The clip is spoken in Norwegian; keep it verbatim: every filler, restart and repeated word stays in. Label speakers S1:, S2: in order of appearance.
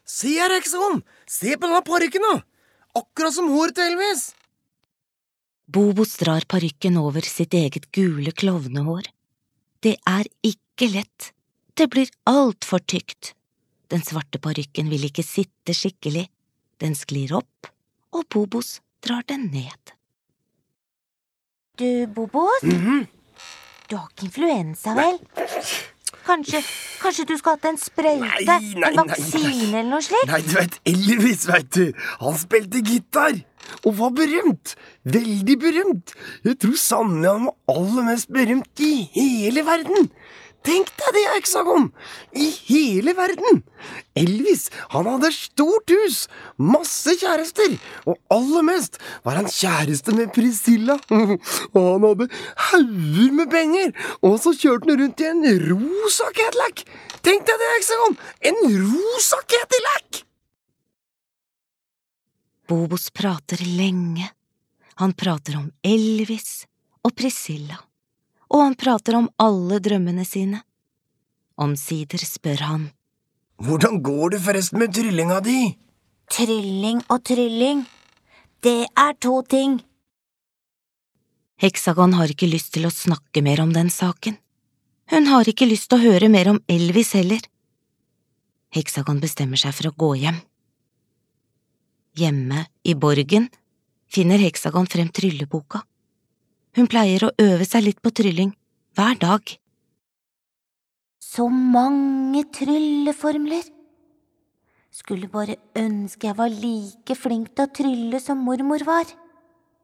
S1: Se her, Heksagon! Se på denne parykken da! Akkurat som håret til Elvis!
S2: Bobos drar parykken over sitt eget gule klovnehår. Det er ikke lett. Det blir alt for tykt. Den svarte parykken vil ikke sitte skikkelig. Den sklir opp, og Bobos drar den ned.
S3: Du, Bobos?
S1: Mhm.
S3: Du har ikke influensa, vel? Kanskje, kanskje du skal ha hatt en sprøyte,
S1: Nei, nei,
S3: en vaksine
S1: nei.
S3: eller noe slikt?
S1: Nei, du vet, Elvis, vet du. Han spilte gitar, og var berømt. Veldig berømt. Jeg tror sannelig han var aller mest berømt i hele verden. Tenk deg det, Heksagon! I hele verden! Elvis, han hadde stort hus, masse kjærester, og aller mest var han kjæreste med Priscilla. Og han hadde hauger med penger, og så kjørte han rundt i en rosa Cadillac. Tenk deg det, Heksagon! En rosa Cadillac!
S2: Bobos prater lenge. Han prater om Elvis og Priscilla. Og han prater om alle drømmene sine. Omsider spør han.
S1: Hvordan går det forresten med tryllinga di?
S3: Trylling og trylling, det er to ting.
S2: Heksagon har ikke lyst til å snakke mer om den saken. Hun har ikke lyst til å høre mer om Elvis heller. Heksagon bestemmer seg for å gå hjem. Hjemme i borgen finner Heksagon frem trylleboka. Hun pleier å øve seg litt på trylling, hver dag.
S3: Så mange trylleformler. Skulle bare ønske jeg var like flink til å trylle som mormor var.